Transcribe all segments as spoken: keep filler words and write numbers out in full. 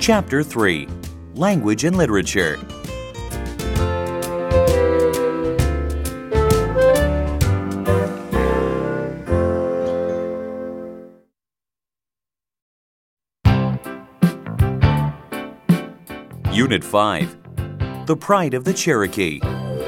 Chapter three. Language and Literature. Unit five. The Pride of the Cherokee.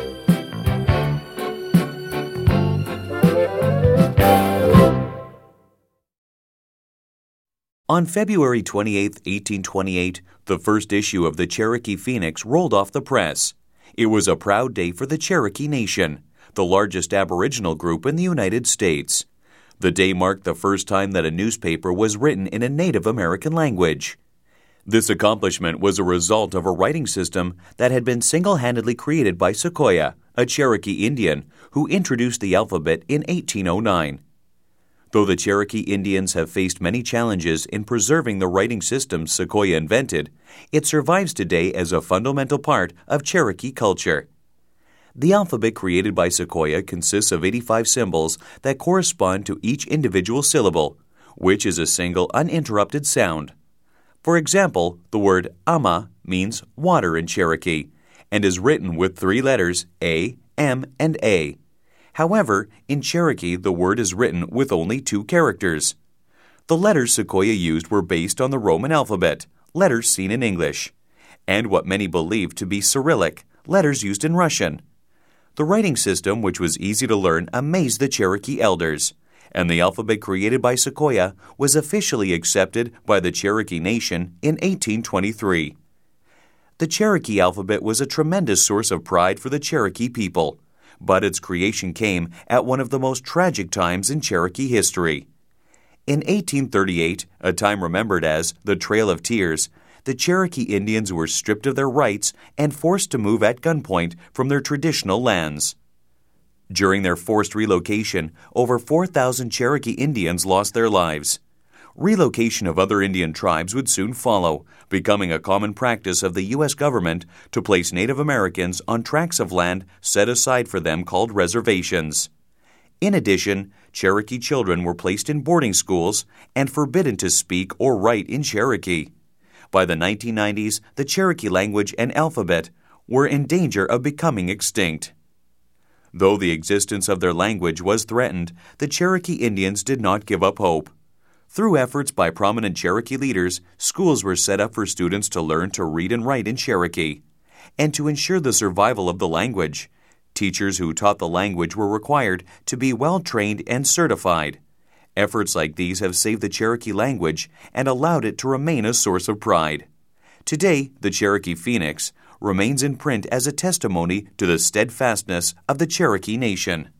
On February twenty-eighth, eighteen twenty-eight, the first issue of the Cherokee Phoenix rolled off the press. It was a proud day for the Cherokee Nation, the largest Aboriginal group in the United States. The day marked the first time that a newspaper was written in a Native American language. This accomplishment was a result of a writing system that had been single-handedly created by Sequoyah, a Cherokee Indian, who introduced the alphabet in eighteen oh nine. Though the Cherokee Indians have faced many challenges in preserving the writing system Sequoyah invented, it survives today as a fundamental part of Cherokee culture. The alphabet created by Sequoyah consists of eighty-five symbols that correspond to each individual syllable, which is a single uninterrupted sound. For example, the word ama means water in Cherokee and is written with three letters A, M, and A. However, in Cherokee, the word is written with only two characters. The letters Sequoyah used were based on the Roman alphabet, letters seen in English, and what many believe to be Cyrillic, letters used in Russian. The writing system, which was easy to learn, amazed the Cherokee elders, and the alphabet created by Sequoyah was officially accepted by the Cherokee Nation in eighteen twenty-three. The Cherokee alphabet was a tremendous source of pride for the Cherokee people, but its creation came at one of the most tragic times in Cherokee history. In eighteen thirty-eight, a time remembered as the Trail of Tears, the Cherokee Indians were stripped of their rights and forced to move at gunpoint from their traditional lands. During their forced relocation, over four thousand Cherokee Indians lost their lives. Relocation of other Indian tribes would soon follow, becoming a common practice of the U S government to place Native Americans on tracts of land set aside for them called reservations. In addition, Cherokee children were placed in boarding schools and forbidden to speak or write in Cherokee. By the nineteen nineties, the Cherokee language and alphabet were in danger of becoming extinct. Though the existence of their language was threatened, the Cherokee Indians did not give up hope. Through efforts by prominent Cherokee leaders, schools were set up for students to learn to read and write in Cherokee. And to ensure the survival of the language, teachers who taught the language were required to be well-trained and certified. Efforts like these have saved the Cherokee language and allowed it to remain a source of pride. Today, the Cherokee Phoenix remains in print as a testimony to the steadfastness of the Cherokee Nation.